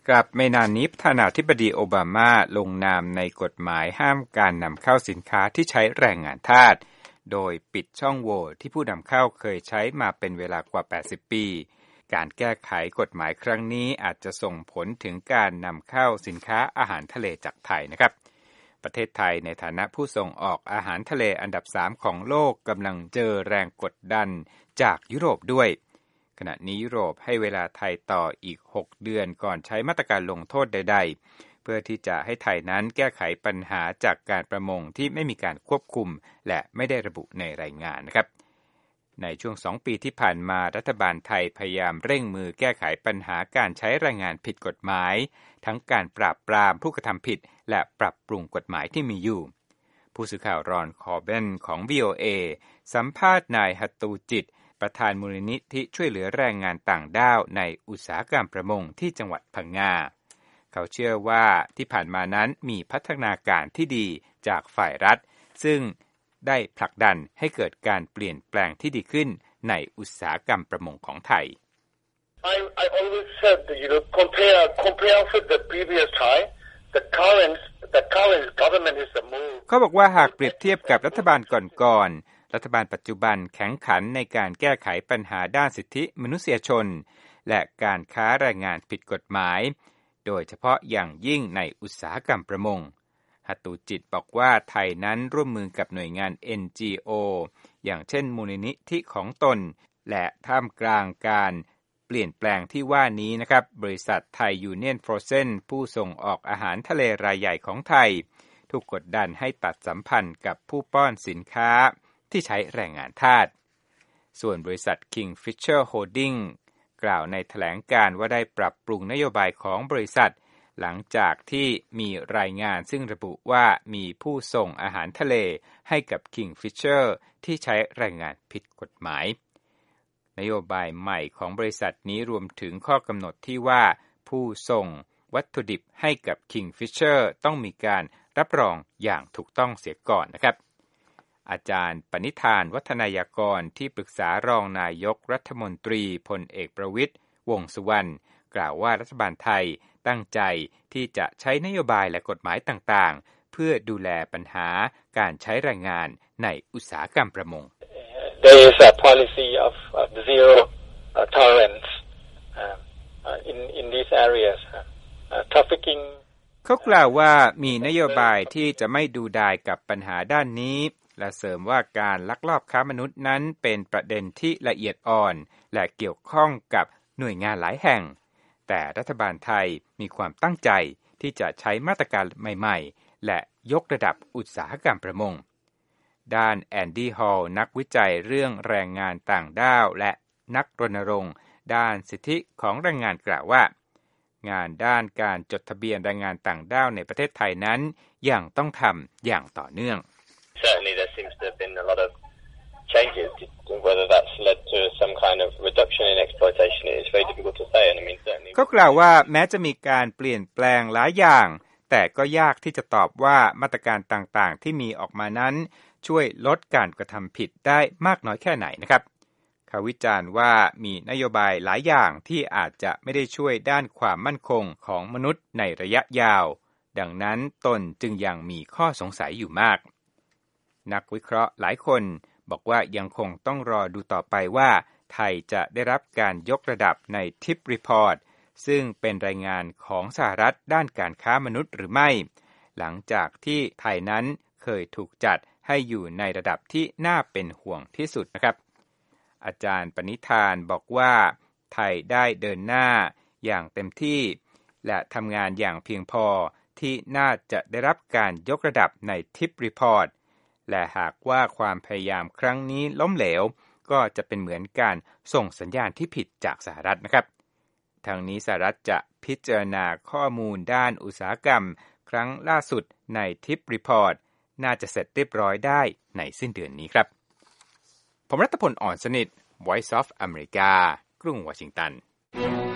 กับไม่นานนี้ประธานาธิบดีโอบามาลงนามในกฎหมายห้ามการนำเข้าสินค้าที่ใช้แรงงานทาสโดยปิดช่องโหว่ที่ผู้นำเข้าเคยใช้มาเป็นเวลากว่า80ปีการแก้ไขกฎหมายครั้งนี้อาจจะส่งผลถึงการนำเข้าสินค้าอาหารทะเลจากไทยนะครับประเทศไทยในฐานะผู้ส่งออกอาหารทะเลอันดับ3ของโลกกำลังเจอแรงกดดันจากยุโรปด้วยขณะนี้ยุโรปให้เวลาไทยต่ออีก6เดือนก่อนใช้มาตรการลงโทษใดๆเพื่อที่จะให้ไทยนั้นแก้ไขปัญหาจากการประมงที่ไม่มีการควบคุมและไม่ได้ระบุในรายงานนะครับในช่วง2ปีที่ผ่านมารัฐบาลไทยพยายามเร่งมือแก้ไขปัญหาการใช้แรงงานผิดกฎหมายทั้งการปราบปรามผู้กระทำผิดและปรับปรุงกฎหมายที่มีอยู่ผู้สื่อข่าวรอนคอร์เบนของ VOA สัมภาษณ์นายหัตตูจิตประธานมูลนิธิช่วยเหลือแรงงานต่างด้าวในอุตสาหกรรมประมงที่จังหวัดพังงาเขาเชื่อว่าที่ผ่านมานั้นมีพัฒนาการที่ดีจากฝ่ายรัฐซึ่งได้ผลักดันให้เกิดการเปลี่ยนแปลงที่ดีขึ้นในอุตสาหกรรมประมงของไทย I always said that, compare with the previous time, the current government is a move. เขาบอกว่าหากเปรียบเทียบกับรัฐบาลก่อนๆรัฐบาลปัจจุบันแข็งขันในการแก้ไขปัญหาด้านสิทธิมนุษยชนและการค้าแรงงานผิดกฎหมายโดยเฉพาะอย่างยิ่งในอุตสาหกรรมประมงหัตตูจิตบอกว่าไทยนั้นร่วมมือกับหน่วยงาน NGO อย่างเช่นมูลนิธิของตนและท่ามกลางการเปลี่ยนแปลงที่ว่านี้นะครับบริษัทไทยยูเนี่ยนฟรอเซนผู้ส่งออกอาหารทะเลรายใหญ่ของไทยถูกกดดันให้ตัดสัมพันธ์กับผู้ป้อนสินค้าที่ใช้แรงงานทาสส่วนบริษัท Kingfisher Holding กล่าวในแถลงการว่าได้ปรับปรุงนโยบายของบริษัทหลังจากที่มีรายงานซึ่งระบุว่ามีผู้ส่งอาหารทะเลให้กับ Kingfisher ที่ใช้แรงงานผิดกฎหมายนโยบายใหม่ของบริษัทนี้รวมถึงข้อกำหนดที่ว่าผู้ส่งวัตถุดิบให้กับ Kingfisher ต้องมีการรับรองอย่างถูกต้องเสียก่อนนะครับอาจารย์ปณิธานวัฒนายากรที่ปรึกษารองนายกรัฐมนตรีพลเอกประวิตรวงษ์สุวรรณกล่าวว่ารัฐบาลไทยตั้งใจที่จะใช้นโยบายและกฎหมายต่างๆเพื่อดูแลปัญหาการใช้แรงงานในอุตสาหกรรมประมง There is a policy of zero tolerance in these areas. Trafficking เขากล่าวว่ามีนโยบายที่จะไม่ดูดายกับปัญหาด้านนี้และเสริมว่าการลักลอบค้ามนุษย์นั้นเป็นประเด็นที่ละเอียดอ่อนและเกี่ยวข้องกับหน่วยงานหลายแห่งแต่รัฐบาลไทยมีความตั้งใจที่จะใช้มาตรการใหม่ๆและยกระดับอุตสาหกรรมประมงด้านแอนดี้ฮอลล์นักวิจัยเรื่องแรงงานต่างด้าวและนักรณรงค์ด้านสิทธิของแรงงานกล่าวว่างานด้านการจดทะเบียนแรงงานต่างด้าวในประเทศไทยนั้นยังต้องทำอย่างต่อเนื่อง Certainly there seems to have been a lot of changes. Whether that's led to some kind of reduction in exploitation is very difficult to say. And I mean certainly ก็กล่าวว่าแม้จะมีการเปลี่ยนแปลงหลายอย่างแต่ก็ยากที่จะตอบว่ามาตรการต่างๆที่มีออกมานั้นช่วยลดการกระทำผิดได้มากน้อยแค่ไหนนะครับเขาวิจารณ์ว่ามีนโยบายหลายอย่างที่อาจจะไม่ได้ช่วยด้านความมั่นคงของมนุษย์ในระยะยาวดังนั้นตนจึงยังมีข้อสงสัยอยู่มากนักวิเคราะห์หลายคนบอกว่ายังคงต้องรอดูต่อไปว่าไทยจะได้รับการยกระดับในทิปรีพอร์ตซึ่งเป็นรายงานของสหรัฐด้านการค้ามนุษย์หรือไม่หลังจากที่ไทยนั้นเคยถูกจัดให้อยู่ในระดับที่น่าเป็นห่วงที่สุดนะครับอาจารย์ปณิธานบอกว่าไทยได้เดินหน้าอย่างเต็มที่และทำงานอย่างเพียงพอที่น่าจะได้รับการยกระดับในทิปรีพอร์ตและหากว่าความพยายามครั้งนี้ล้มเหลวก็จะเป็นเหมือนการส่งสัญญาณที่ผิดจากสหรัฐนะครับทางนี้สหรัฐจะพิจารณาข้อมูลด้านอุตสาหกรรมครั้งล่าสุดในทิปรีพอร์ตน่าจะเสร็จเรียบร้อยได้ในสิ้นเดือนนี้ครับผมรัตพล อ่อนสนิท Voice of America กรุงวอชิงตัน